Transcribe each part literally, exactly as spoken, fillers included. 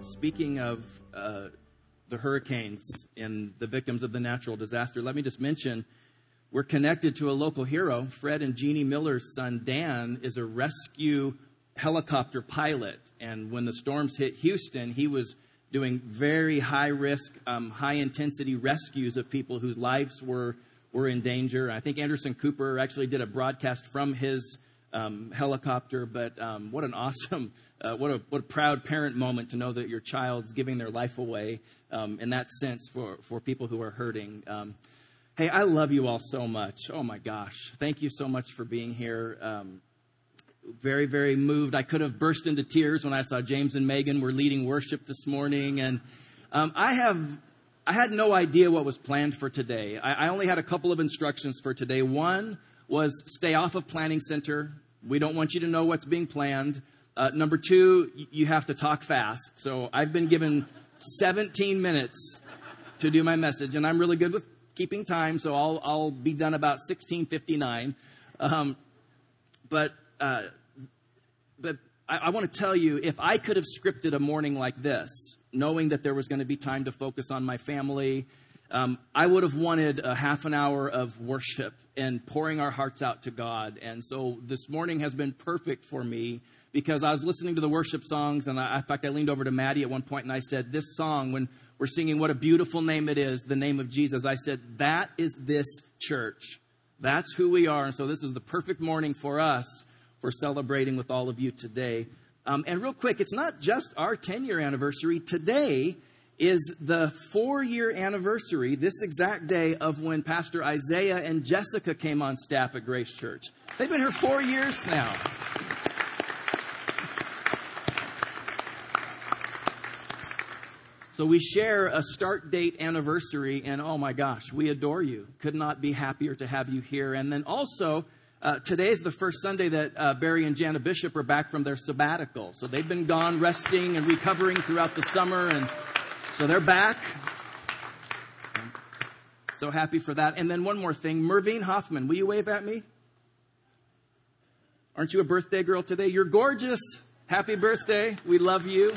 speaking of uh, the hurricanes and the victims of the natural disaster, let me just mention we're connected to a local hero. Fred and Jeannie Miller's son, Dan, is a rescue helicopter pilot. And when the storms hit Houston, he was doing very high-risk, um, high-intensity rescues of people whose lives were, were in danger. I think Anderson Cooper actually did a broadcast from his um, helicopter. But um, what an awesome, uh, what a what a proud parent moment to know that your child's giving their life away um, in that sense for, for people who are hurting. Um, Hey, I love you all so much. Oh, my gosh. Thank you so much for being here. Um, very, very moved. I could have burst into tears when I saw James and Megan were leading worship this morning. And um, I have, I had no idea what was planned for today. I, I only had a couple of instructions for today. One was stay off of Planning Center. We don't want you to know what's being planned. Uh, number two, you have to talk fast. So I've been given seventeen minutes to do my message, and I'm really good with keeping time, so I'll I'll be done about sixteen fifty-nine. Um, but uh, but I, I want to tell you, if I could have scripted a morning like this, knowing that there was going to be time to focus on my family, um, I would have wanted a half an hour of worship and pouring our hearts out to God. And so this morning has been perfect for me because I was listening to the worship songs, and I, in fact, I leaned over to Maddie at one point and I said, this song, when we're singing what a beautiful name it is, the name of Jesus. I said, that is this church. That's who we are. And so this is the perfect morning for us for celebrating with all of you today. Um, and real quick, it's not just our ten-year anniversary. Today is the four-year anniversary, this exact day, of when Pastor Isaiah and Jessica came on staff at Grace Church. They've been here four years now. So we share a start date anniversary, and oh my gosh, we adore you. Could not be happier to have you here. And then also, uh, today is the first Sunday that uh, Barry and Jana Bishop are back from their sabbatical. So they've been gone resting and recovering throughout the summer, and so they're back. So happy for that. And then one more thing, Mervine Hoffman, will you wave at me? Aren't you a birthday girl today? You're gorgeous. Happy birthday. We love you.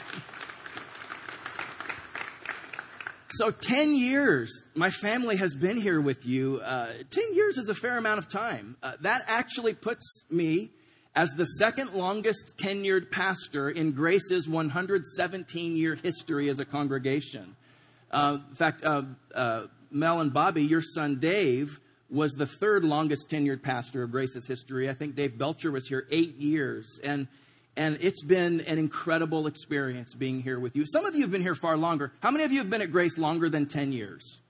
So ten years, my family has been here with you. Uh, ten years is a fair amount of time. Uh, that actually puts me as the second longest tenured pastor in Grace's one hundred seventeen year history as a congregation. Uh, in fact, uh, uh, Mel and Bobby, your son Dave, was the third longest tenured pastor of Grace's history. I think Dave Belcher was here eight years. And And it's been an incredible experience being here with you. Some of you have been here far longer. How many of you have been at Grace longer than ten years?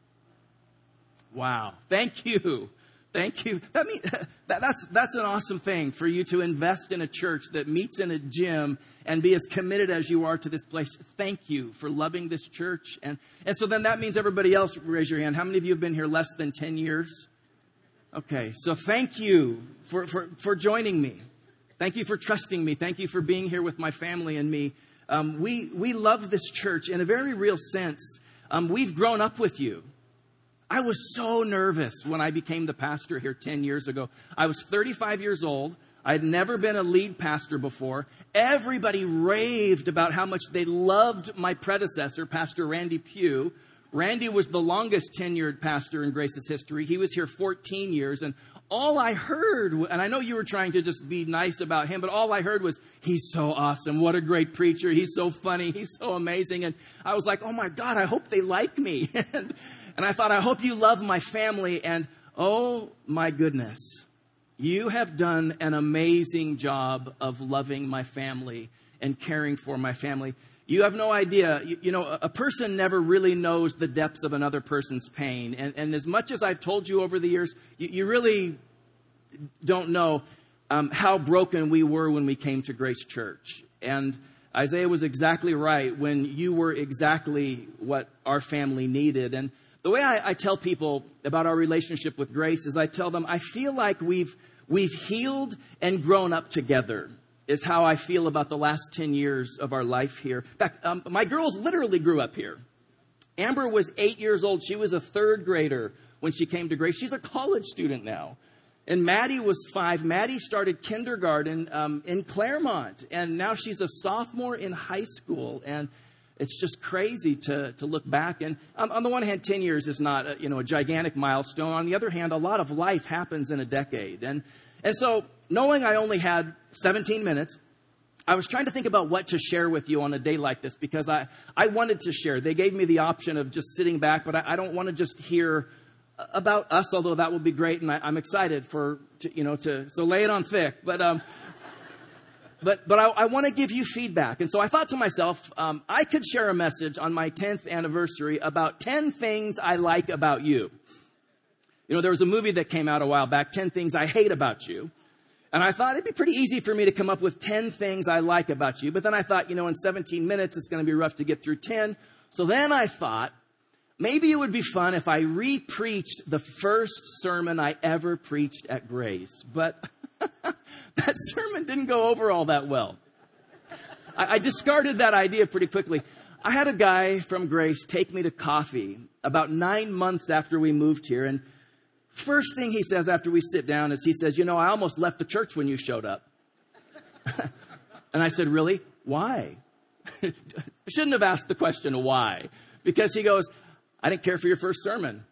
Wow. Thank you. Thank you. That mean, that, that's, that's an awesome thing for you to invest in a church that meets in a gym and be as committed as you are to this place. Thank you for loving this church. And, and so then that means everybody else, raise your hand. How many of you have been here less than ten years? Okay. So thank you for, for, for joining me. Thank you for trusting me. Thank you for being here with my family and me. Um, we we love this church in a very real sense. Um, we've grown up with you. I was so nervous when I became the pastor here ten years ago. I was thirty-five years old. I had never been a lead pastor before. Everybody raved about how much they loved my predecessor, Pastor Randy Pugh. Randy was the longest tenured pastor in Grace's history. He was here fourteen years, and all I heard, and I know you were trying to just be nice about him, but all I heard was, he's so awesome. What a great preacher. He's so funny. He's so amazing. And I was like, oh my God, I hope they like me. and, and I thought, I hope you love my family. And oh my goodness, you have done an amazing job of loving my family and caring for my family. You have no idea. You, you know, a person never really knows the depths of another person's pain. And, and as much as I've told you over the years, you, you really don't know um, how broken we were when we came to Grace Church. And Isaiah was exactly right when you were exactly what our family needed. And the way I, I tell people about our relationship with Grace is I tell them, I feel like we've we've healed and grown up together. Is how I feel about the last ten years of our life here. In fact, um, my girls literally grew up here. Amber was eight years old. She was a third grader when she came to Grace. She's a college student now. And Maddie was five. Maddie started kindergarten um, in Claremont, and now she's a sophomore in high school. And it's just crazy to to look back. And um, on the one hand, ten years is not a, you know a gigantic milestone. On the other hand, a lot of life happens in a decade. And and so knowing I only had seventeen minutes, I was trying to think about what to share with you on a day like this, because I, I wanted to share. They gave me the option of just sitting back, but I, I don't want to just hear about us, although that would be great, and I, I'm excited for, to, you know, to, so lay it on thick. But, um, but, but I, I want to give you feedback. And so I thought to myself, um, I could share a message on my tenth anniversary about ten things I like about you. You know, there was a movie that came out a while back, ten Things I Hate About You. And I thought it'd be pretty easy for me to come up with ten things I like about you. But then I thought, you know, in seventeen minutes, it's going to be rough to get through ten. So then I thought, maybe it would be fun if I re-preached the first sermon I ever preached at Grace. But that sermon didn't go over all that well. I, I discarded that idea pretty quickly. I had a guy from Grace take me to coffee about nine months after we moved here. And first thing he says after we sit down is he says, you know, I almost left the church when you showed up. And I said, really? Why? I shouldn't have asked the question why. Because he goes, I didn't care for your first sermon.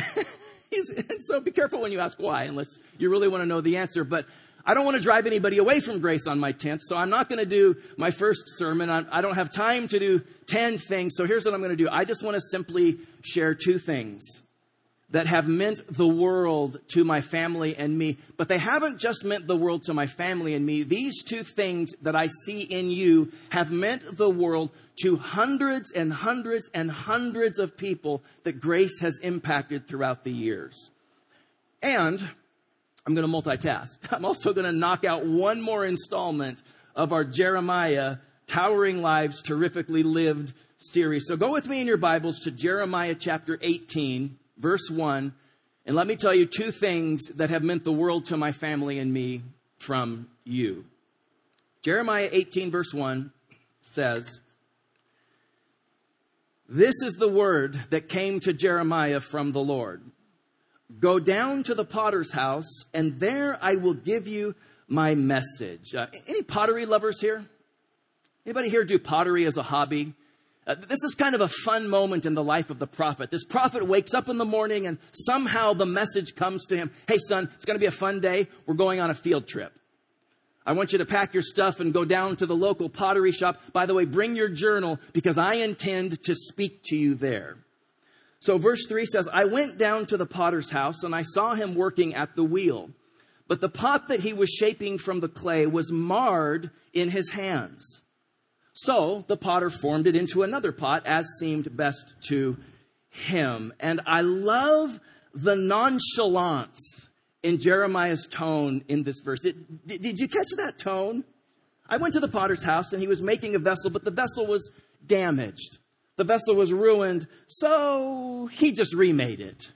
So be careful when you ask why, unless you really want to know the answer. But I don't want to drive anybody away from Grace on my tenth, so I'm not going to do my first sermon. I, I don't have time to do ten things, so here's what I'm going to do. I just want to simply share two things that have meant the world to my family and me. But they haven't just meant the world to my family and me. These two things that I see in you have meant the world to hundreds and hundreds and hundreds of people that Grace has impacted throughout the years. And I'm going to multitask. I'm also going to knock out one more installment of our Jeremiah Towering Lives, Terrifically Lived series. So go with me in your Bibles to Jeremiah chapter eighteen. Verse one, and let me tell you two things that have meant the world to my family and me from you. Jeremiah eighteen, verse one says, this is the word that came to Jeremiah from the Lord. Go down to the potter's house, and there I will give you my message. Uh, any pottery lovers here? Anybody here do pottery as a hobby? Uh, this is kind of a fun moment in the life of the prophet. This prophet wakes up in the morning and somehow the message comes to him. Hey, son, it's going to be a fun day. We're going on a field trip. I want you to pack your stuff and go down to the local pottery shop. By the way, bring your journal because I intend to speak to you there. So verse three says, I went down to the potter's house and I saw him working at the wheel. But the pot that he was shaping from the clay was marred in his hands. So the potter formed it into another pot as seemed best to him. And I love the nonchalance in Jeremiah's tone in this verse. Did, did, did you catch that tone? I went to the potter's house and he was making a vessel, but the vessel was damaged. The vessel was ruined, so he just remade it.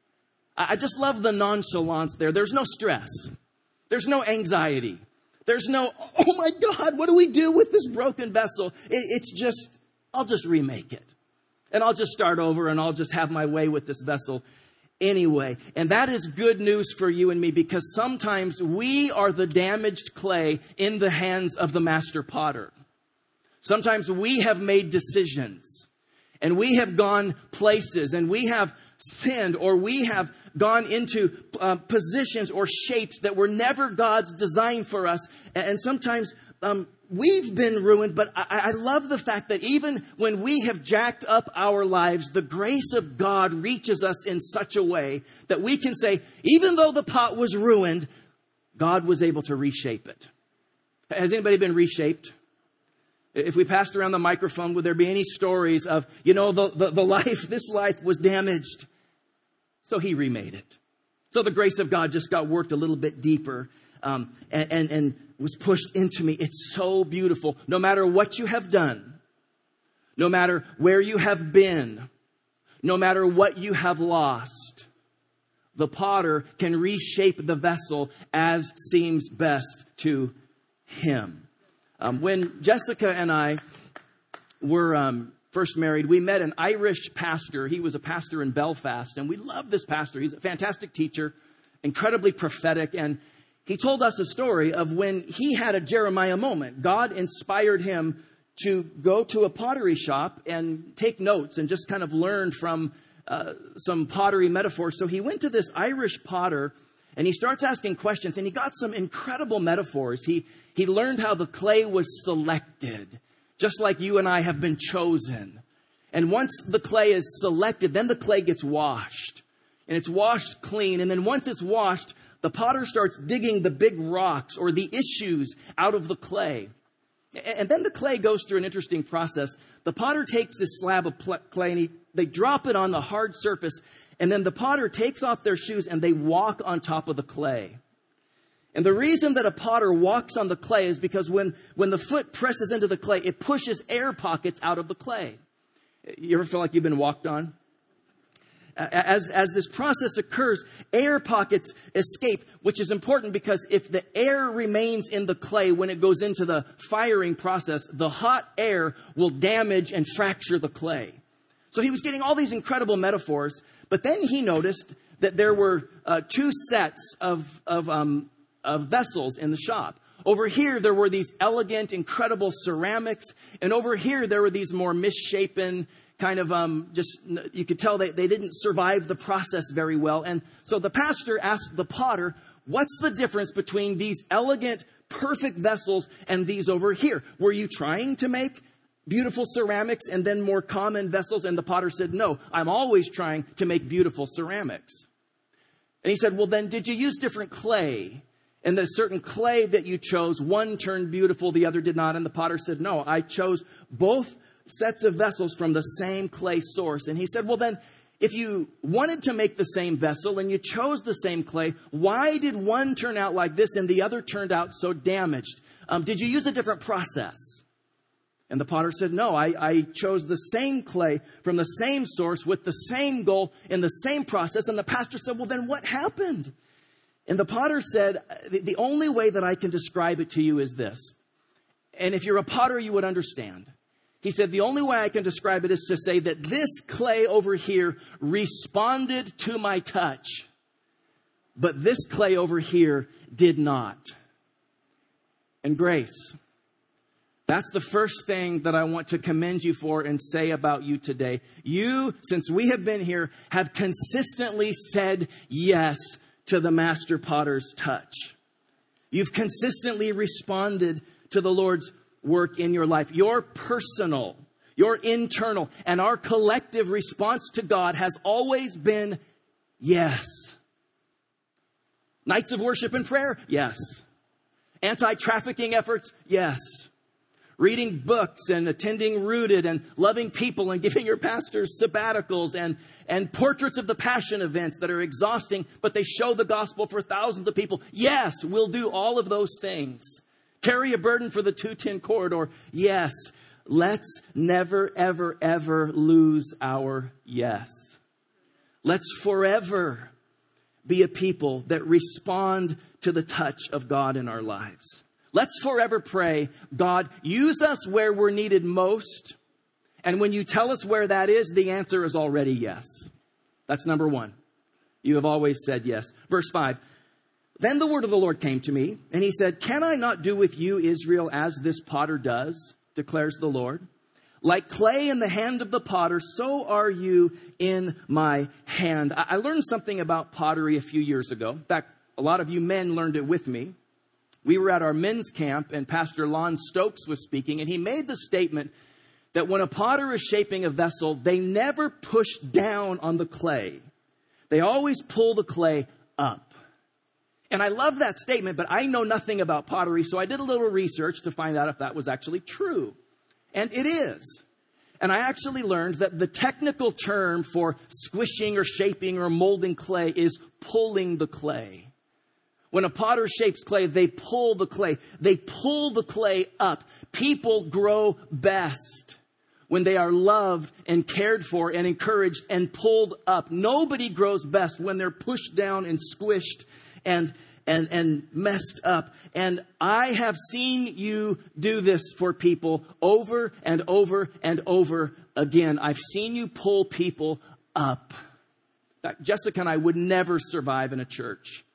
I just love the nonchalance there. There's no stress. There's no anxiety. There's no, oh my God, what do we do with this broken vessel? It, it's just, I'll just remake it. And I'll just start over and I'll just have my way with this vessel anyway. And that is good news for you and me because sometimes we are the damaged clay in the hands of the master potter. Sometimes we have made decisions and we have gone places and we have sinned or we have gone into uh, positions or shapes that were never God's design for us. And sometimes um, we've been ruined, but I, I love the fact that even when we have jacked up our lives, the grace of God reaches us in such a way that we can say, even though the pot was ruined, God was able to reshape it. Has anybody been reshaped? If we passed around the microphone, would there be any stories of, you know, the, the, the life, this life was damaged, so he remade it. So the grace of God just got worked a little bit deeper um, and, and, and was pushed into me. It's so beautiful. No matter what you have done, no matter where you have been, no matter what you have lost, the potter can reshape the vessel as seems best to him. Um, when Jessica and I were um, first married, we met an Irish pastor. He was a pastor in Belfast, and we loved this pastor. He's a fantastic teacher, incredibly prophetic. And he told us a story of when he had a Jeremiah moment. God inspired him to go to a pottery shop and take notes and just kind of learn from uh, some pottery metaphors. So he went to this Irish potter and he starts asking questions, and he got some incredible metaphors. He, he learned how the clay was selected, just like you and I have been chosen. And once the clay is selected, then the clay gets washed. And it's washed clean. And then once it's washed, the potter starts digging the big rocks or the issues out of the clay. And then the clay goes through an interesting process. The potter takes this slab of clay and he, they drop it on the hard surface. And then the potter takes off their shoes and they walk on top of the clay. And the reason that a potter walks on the clay is because when, when the foot presses into the clay, it pushes air pockets out of the clay. You ever feel like you've been walked on? As, as this process occurs, air pockets escape, which is important because if the air remains in the clay when it goes into the firing process, the hot air will damage and fracture the clay. So he was getting all these incredible metaphors, but then he noticed that there were uh, two sets of, of, um, of vessels in the shop. Over here, there were these elegant, incredible ceramics, and over here, there were these more misshapen, kind of, um, just, you could tell they, they didn't survive the process very well. And so the pastor asked the potter, what's the difference between these elegant, perfect vessels and these over here? Were you trying to make beautiful ceramics and then more common vessels? And the potter said, no, I'm always trying to make beautiful ceramics. And he said, well, then did you use different clay? And the certain clay that you chose, one turned beautiful, the other did not. And the potter said, no, I chose both sets of vessels from the same clay source. And he said, well, then if you wanted to make the same vessel and you chose the same clay, why did one turn out like this and the other turned out so damaged? Um, did you use a different process? And the potter said, no, I, I chose the same clay from the same source with the same goal in the same process. And the pastor said, well, then what happened? And the potter said, the only way that I can describe it to you is this. And if you're a potter, you would understand. He said, the only way I can describe it is to say that this clay over here responded to my touch, but this clay over here did not. And Grace, that's the first thing that I want to commend you for and say about you today. You, since we have been here, have consistently said yes to the master potter's touch. You've consistently responded to the Lord's work in your life. Your personal, your internal, and our collective response to God has always been yes. Nights of worship and prayer? Yes. Anti-trafficking efforts? Yes. Reading books and attending Rooted and loving people and giving your pastors sabbaticals and, and portraits of the Passion events that are exhausting, but they show the gospel for thousands of people. Yes, we'll do all of those things. Carry a burden for the two ten corridor. Yes, let's never, ever, ever lose our yes. Let's forever be a people that respond to the touch of God in our lives. Let's forever pray, God, use us where we're needed most. And when you tell us where that is, the answer is already yes. That's number one. You have always said yes. Verse five. Then the word of the Lord came to me, and he said, can I not do with you, Israel, as this potter does, declares the Lord? Like clay in the hand of the potter, so are you in my hand. I learned something about pottery a few years ago. In fact, a lot of you men learned it with me. We were at our men's camp, and Pastor Lon Stokes was speaking, and he made the statement that when a potter is shaping a vessel, they never push down on the clay. They always pull the clay up. And I love that statement, but I know nothing about pottery, so I did a little research to find out if that was actually true. And it is. And I actually learned that the technical term for squishing or shaping or molding clay is pulling the clay. When a potter shapes clay, they pull the clay. They pull the clay up. People grow best when they are loved and cared for and encouraged and pulled up. Nobody grows best when they're pushed down and squished and and and messed up. And I have seen you do this for people over and over and over again. I've seen you pull people up. Jessica and I would never survive in a church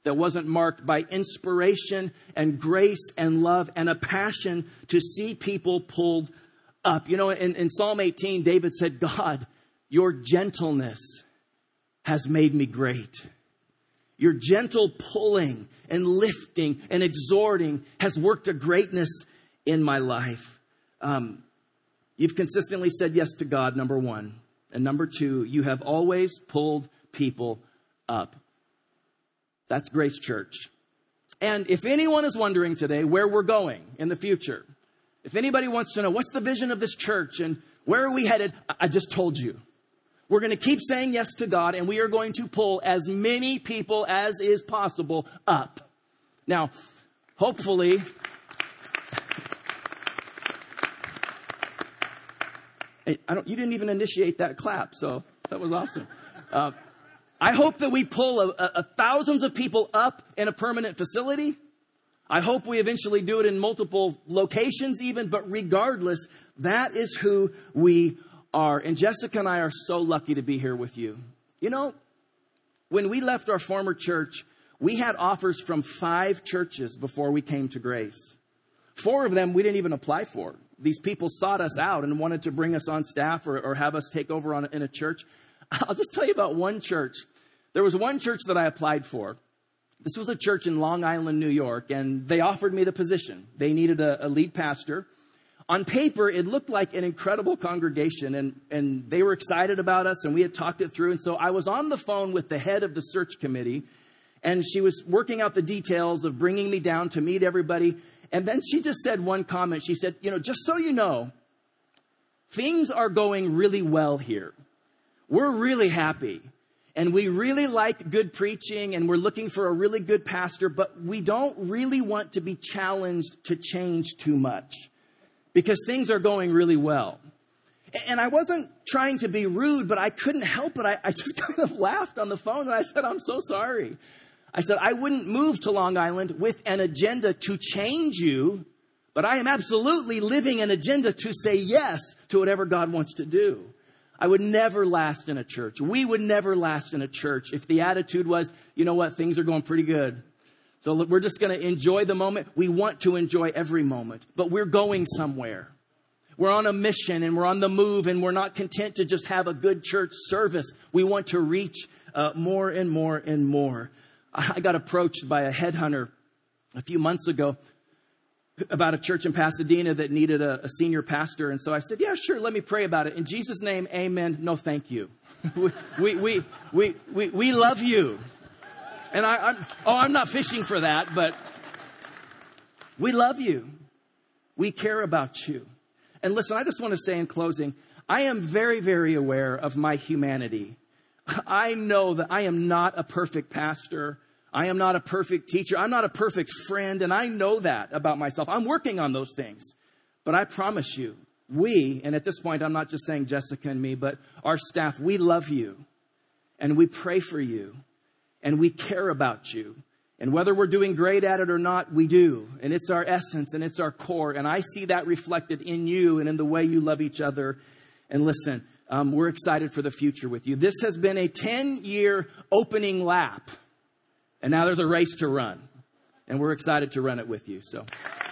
that wasn't marked by inspiration and grace and love and a passion to see people pulled up. You know, in, in Psalm eighteen, David said, God, your gentleness has made me great. Your gentle pulling and lifting and exhorting has worked a greatness in my life. Um, you've consistently said yes to God, number one. And number two, you have always pulled people up. That's Grace Church. And if anyone is wondering today where we're going in the future, if anybody wants to know what's the vision of this church and where are we headed, I just told you. We're going to keep saying yes to God, and we are going to pull as many people as is possible up. Now, hopefully, I don't, you didn't even initiate that clap, so that was awesome. Uh, I hope that we pull a, a, a thousands of people up in a permanent facility. I hope we eventually do it in multiple locations even, but regardless, that is who we are. And Jessica and I are so lucky to be here with you. You know, when we left our former church, we had offers from five churches before we came to Grace. Four of them we didn't even apply for. These people sought us out and wanted to bring us on staff or, or have us take over on in a church. I'll just tell you about one church. There was one church that I applied for. This was a church in Long Island, New York, and they offered me the position. They needed a, a lead pastor. On paper, it looked like an incredible congregation, and, and they were excited about us, and we had talked it through. And so I was on the phone with the head of the search committee, and she was working out the details of bringing me down to meet everybody. And then she just said one comment. She said, you know, just so you know, things are going really well here. We're really happy. And we really like good preaching, and we're looking for a really good pastor, but we don't really want to be challenged to change too much because things are going really well. And I wasn't trying to be rude, but I couldn't help it. I, I just kind of laughed on the phone, and I said, I'm so sorry. I said, I wouldn't move to Long Island with an agenda to change you, but I am absolutely living an agenda to say yes to whatever God wants to do. I would never last in a church. We would never last in a church if the attitude was, you know what, things are going pretty good. So we're just going to enjoy the moment. We want to enjoy every moment, but we're going somewhere. We're on a mission and we're on the move, and we're not content to just have a good church service. We want to reach uh, more and more and more. I got approached by a headhunter a few months ago about a church in Pasadena that needed a, a senior pastor. And so I said, yeah, sure, let me pray about it. In Jesus' name, amen. No, thank you. we, we, we, we, we, we love you. And I, I'm, oh, I'm not fishing for that, but we love you. We care about you. And listen, I just want to say in closing, I am very, very aware of my humanity. I know that I am not a perfect pastor. I am not a perfect teacher. I'm not a perfect friend. And I know that about myself. I'm working on those things. But I promise you, we, and at this point, I'm not just saying Jessica and me, but our staff, we love you. And we pray for you. And we care about you. And whether we're doing great at it or not, we do. And it's our essence and it's our core. And I see that reflected in you and in the way you love each other. And listen, um, we're excited for the future with you. This has been a ten-year opening lap. And now there's a race to run. And we're excited to run it with you. So.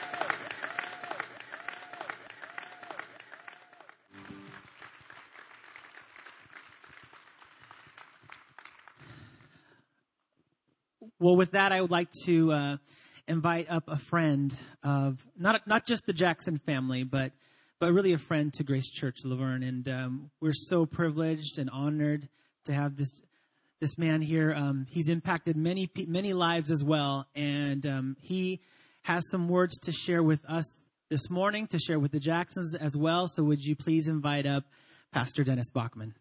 Well, with that, I would like to uh, invite up a friend of not not just the Jackson family, but but really a friend to Grace Church Laverne. And um, we're so privileged and honored to have this this man here. Um, he's impacted many many lives as well, and um, he has some words to share with us this morning, to share with the Jacksons as well. So would you please invite up Pastor Dennis Bachman?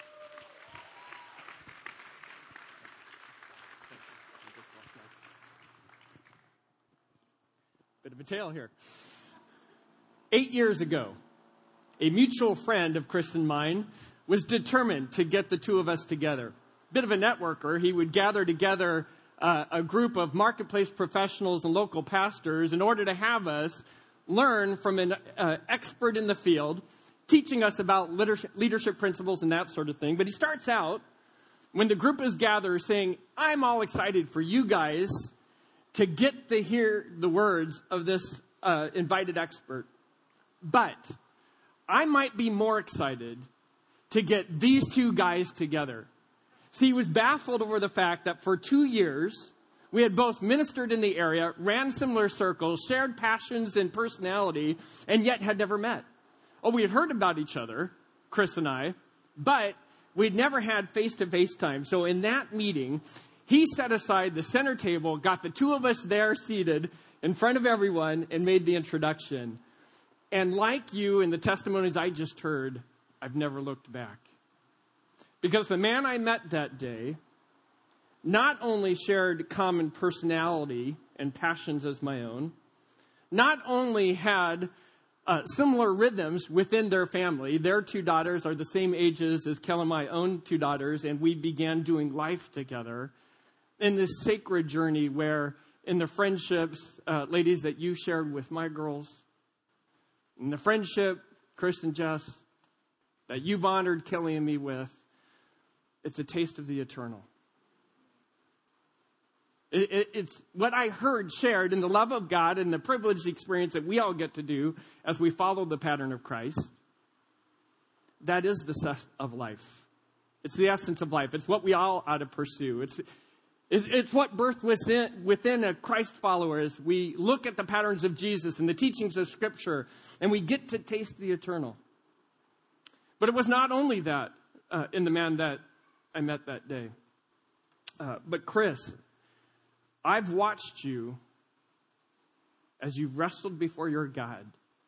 Bit of a tale here. Eight years ago, a mutual friend of Chris and mine was determined to get the two of us together. Bit of a networker. He would gather together uh, a group of marketplace professionals and local pastors in order to have us learn from an uh, expert in the field, teaching us about leadership, leadership principles and that sort of thing. But he starts out when the group is gathered saying, I'm all excited for you guys to get to hear the words of this uh, invited expert. But I might be more excited to get these two guys together. See, he was baffled over the fact that for two years, we had both ministered in the area, ran similar circles, shared passions and personality, and yet had never met. Oh, we had heard about each other, Chris and I, but we'd never had face-to-face time. So in that meeting, he set aside the center table, got the two of us there seated in front of everyone, and made the introduction. And like you in the testimonies I just heard, I've never looked back. Because the man I met that day not only shared common personality and passions as my own, not only had uh, similar rhythms within their family. Their two daughters are the same ages as Kel and my own two daughters, and we began doing life together in this sacred journey where in the friendships, uh, ladies, that you shared with my girls, in the friendship, Chris and Jess, that you've honored Kelly and me with, it's a taste of the eternal. It, it, it's what I heard shared in the love of God and the privileged experience that we all get to do as we follow the pattern of Christ. That is the stuff of life. It's the essence of life. It's what we all ought to pursue. It's, it, it's what birthed within, within a Christ follower as we look at the patterns of Jesus and the teachings of Scripture, and we get to taste the eternal. But it was not only that uh, in the man that I met that day. Uh, but Chris, I've watched you as you wrestled before your God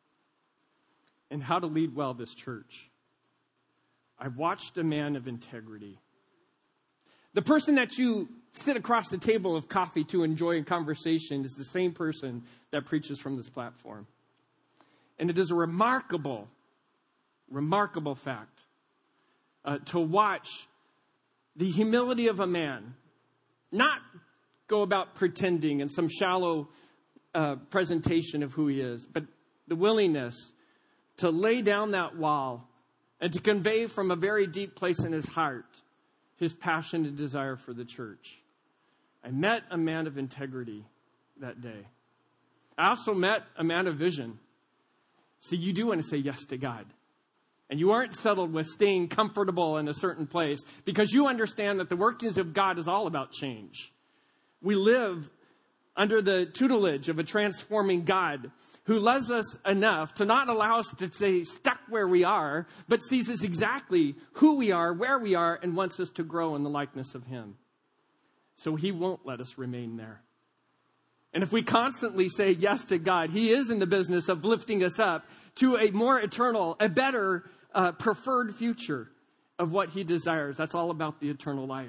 and how to lead well this church. I've watched a man of integrity. The person that you sit across the table of coffee to enjoy a conversation is the same person that preaches from this platform. And it is a remarkable, remarkable fact uh, to watch the humility of a man not go about pretending in some shallow uh, presentation of who he is, but the willingness to lay down that wall and to convey from a very deep place in his heart his passion and desire for the church. I met a man of integrity that day. I also met a man of vision. See, you do want to say yes to God. And you aren't settled with staying comfortable in a certain place because you understand that the workings of God is all about change. We live under the tutelage of a transforming God who loves us enough to not allow us to stay stuck where we are, but sees us exactly who we are, where we are, and wants us to grow in the likeness of Him. So He won't let us remain there. And if we constantly say yes to God, He is in the business of lifting us up to a more eternal, a better, uh, preferred future of what He desires. That's all about the eternal life.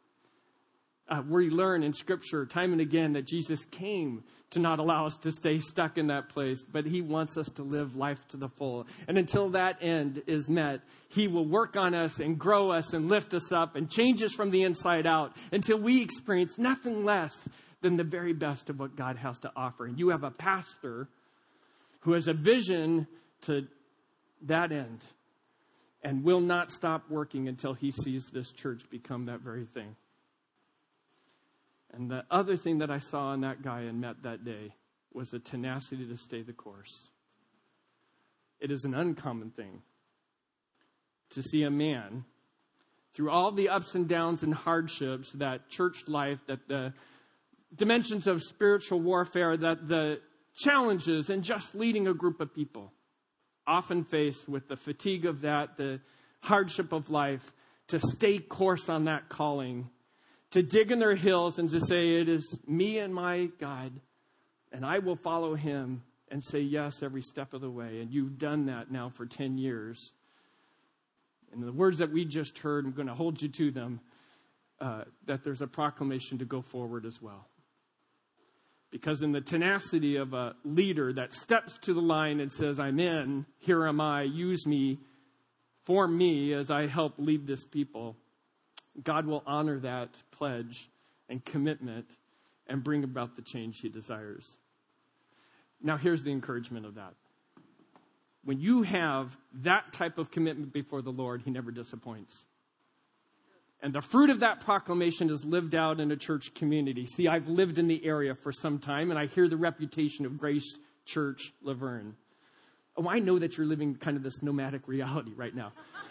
Uh, we learn in Scripture time and again that Jesus came to not allow us to stay stuck in that place, but He wants us to live life to the full. And until that end is met, He will work on us and grow us and lift us up and change us from the inside out until we experience nothing less than the very best of what God has to offer. And you have a pastor who has a vision to that end and will not stop working until he sees this church become that very thing. And the other thing that I saw in that guy and met that day was the tenacity to stay the course. It is an uncommon thing to see a man, through all the ups and downs and hardships that church life, that the dimensions of spiritual warfare, that the challenges in just leading a group of people, often faced with the fatigue of that, the hardship of life, to stay course on that calling, to dig in their heels and to say, it is me and my God, and I will follow Him and say yes every step of the way. And you've done that now for ten years. And the words that we just heard, I'm going to hold you to them, uh, that there's a proclamation to go forward as well. Because in the tenacity of a leader that steps to the line and says, I'm in, here am I, use me, for me as I help lead this people, God will honor that pledge and commitment and bring about the change He desires. Now, here's the encouragement of that. When you have that type of commitment before the Lord, He never disappoints. And the fruit of that proclamation is lived out in a church community. See, I've lived in the area for some time, and I hear the reputation of Grace Church Laverne. Oh, I know that you're living kind of this nomadic reality right now.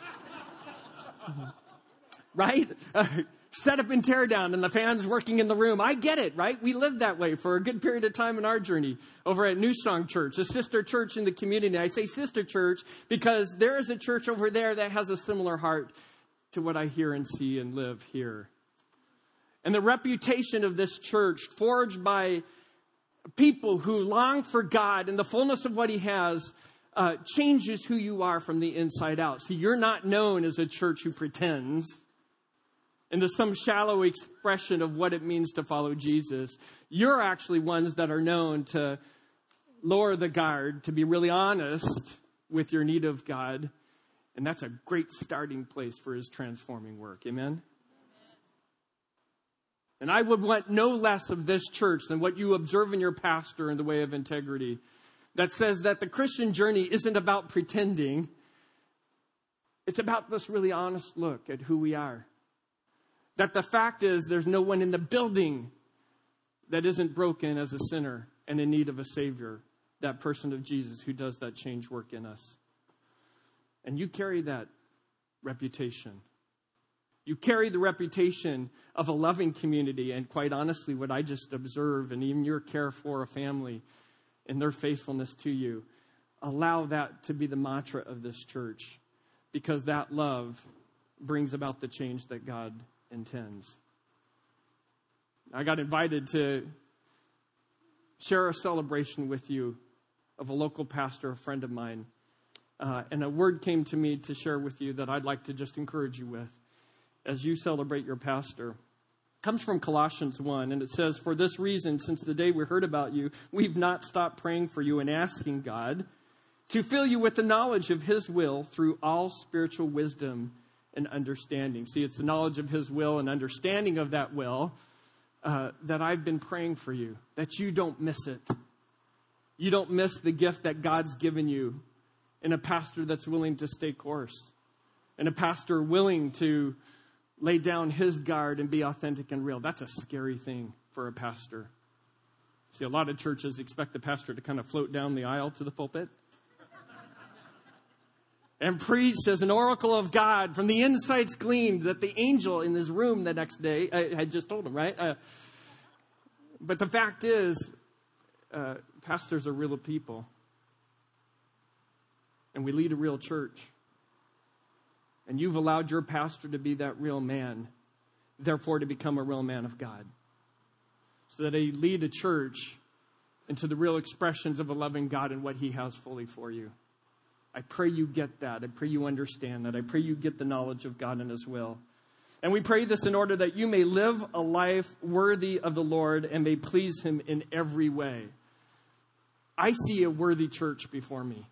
Right? Uh, set up and tear down, and the fans working in the room. I get it, right? We lived that way for a good period of time in our journey over at New Song Church, a sister church in the community. I say sister church because there is a church over there that has a similar heart to what I hear and see and live here. And the reputation of this church, forged by people who long for God and the fullness of what he has, uh, changes who you are from the inside out. See, you're not known as a church who pretends into some shallow expression of what it means to follow Jesus. You're actually ones that are known to lower the guard, to be really honest with your need of God. And that's a great starting place for his transforming work. Amen? And I would want no less of this church than what you observe in your pastor in the way of integrity, that says that the Christian journey isn't about pretending. It's about this really honest look at who we are. That the fact is there's no one in the building that isn't broken as a sinner and in need of a Savior, that person of Jesus who does that change work in us. And you carry that reputation. You carry the reputation of a loving community. And quite honestly, what I just observe, and even your care for a family and their faithfulness to you, allow that to be the mantra of this church. Because that love brings about the change that God intends. I got invited to share a celebration with you of a local pastor, a friend of mine. Uh, and a word came to me to share with you that I'd like to just encourage you with as you celebrate your pastor. It comes from Colossians one, and it says, "For this reason, since the day we heard about you, we've not stopped praying for you and asking God to fill you with the knowledge of his will through all spiritual wisdom and understanding." See, it's the knowledge of his will and understanding of that will uh, that I've been praying for you, that you don't miss it. You don't miss the gift that God's given you in a pastor that's willing to stay course, and a pastor willing to lay down his guard and be authentic and real. That's a scary thing for a pastor. See, a lot of churches expect the pastor to kind of float down the aisle to the pulpit and preach as an oracle of God from the insights gleaned that the angel in his room the next day I had just told him, right? Uh, but the fact is, uh, pastors are real people. And we lead a real church. And you've allowed your pastor to be that real man, therefore to become a real man of God. So that he lead a church into the real expressions of a loving God and what he has fully for you. I pray you get that. I pray you understand that. I pray you get the knowledge of God and his will. And we pray this in order that you may live a life worthy of the Lord and may please him in every way. I see a worthy church before me.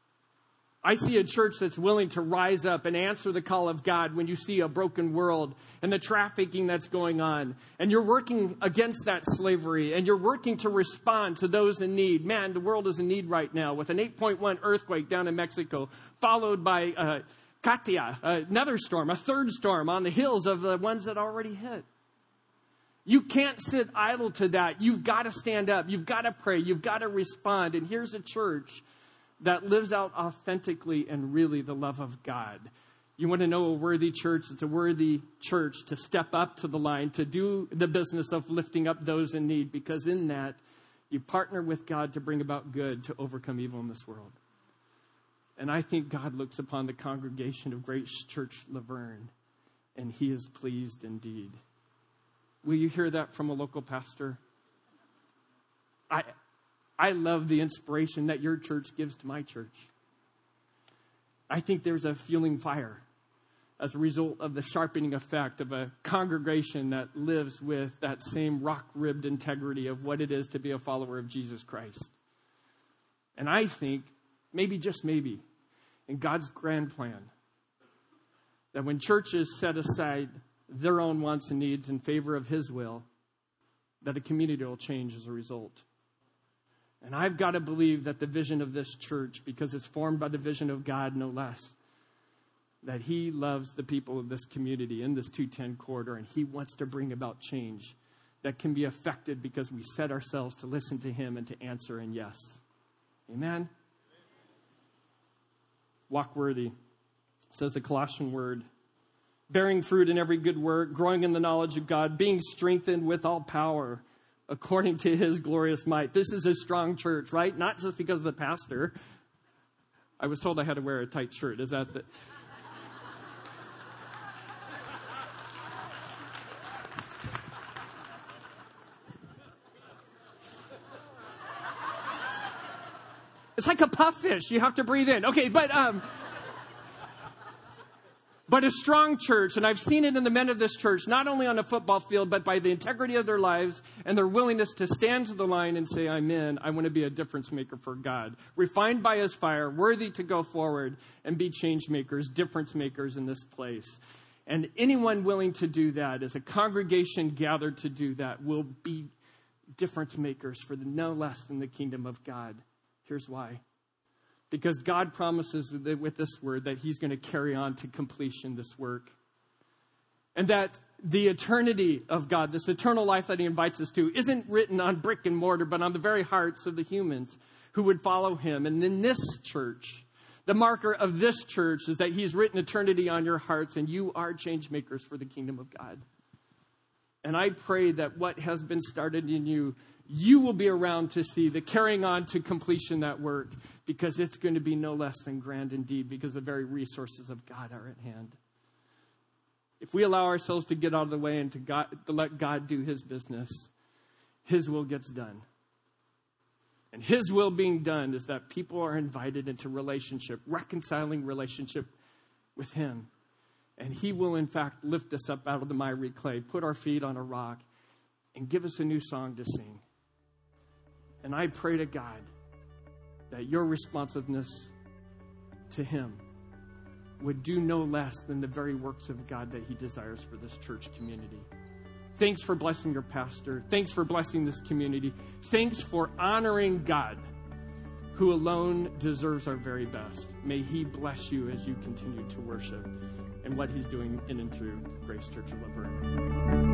I see a church that's willing to rise up and answer the call of God when you see a broken world and the trafficking that's going on. And you're working against that slavery, and you're working to respond to those in need. Man, the world is in need right now with an eight point one earthquake down in Mexico, followed by uh, Katia, another storm, a third storm on the hills of the ones that already hit. You can't sit idle to that. You've got to stand up. You've got to pray. You've got to respond. And here's a church that lives out authentically and really the love of God. You want to know a worthy church? It's a worthy church to step up to the line, to do the business of lifting up those in need, because in that, you partner with God to bring about good, to overcome evil in this world. And I think God looks upon the congregation of Grace Church Laverne, and he is pleased indeed. Will you hear that from a local pastor? I... I love the inspiration that your church gives to my church. I think there's a fueling fire as a result of the sharpening effect of a congregation that lives with that same rock-ribbed integrity of what it is to be a follower of Jesus Christ. And I think, maybe just maybe, in God's grand plan, that when churches set aside their own wants and needs in favor of his will, that a community will change as a result. And I've got to believe that the vision of this church, because it's formed by the vision of God no less, that he loves the people of this community in this two ten corridor, and he wants to bring about change that can be effected because we set ourselves to listen to him and to answer in yes. Amen? Walk worthy, says the Colossian word. Bearing fruit in every good work, growing in the knowledge of God, being strengthened with all power according to his glorious might. This is a strong church, right? Not just because of the pastor. I was told I had to wear a tight shirt. Is that the... It's like a puffish. You have to breathe in. Okay, but um, but a strong church, and I've seen it in the men of this church, not only on a football field, but by the integrity of their lives and their willingness to stand to the line and say, I'm in. I want to be a difference maker for God. Refined by his fire, worthy to go forward and be change makers, difference makers in this place. And anyone willing to do that, as a congregation gathered to do that, will be difference makers for the, no less than the kingdom of God. Here's why. Because God promises with this word that he's going to carry on to completion this work. And that the eternity of God, this eternal life that he invites us to, isn't written on brick and mortar, but on the very hearts of the humans who would follow him. And in this church, the marker of this church is that he's written eternity on your hearts, and you are change makers for the kingdom of God. And I pray that what has been started in you, you will be around to see the carrying on to completion that work, because it's going to be no less than grand indeed, because the very resources of God are at hand. If we allow ourselves to get out of the way and to, God, to let God do his business, his will gets done. And his will being done is that people are invited into relationship, reconciling relationship with him. And he will, in fact, lift us up out of the miry clay, put our feet on a rock, and give us a new song to sing. And I pray to God that your responsiveness to him would do no less than the very works of God that he desires for this church community. Thanks for blessing your pastor. Thanks for blessing this community. Thanks for honoring God, who alone deserves our very best. May he bless you as you continue to worship and what he's doing in and through Grace Church of Laverne.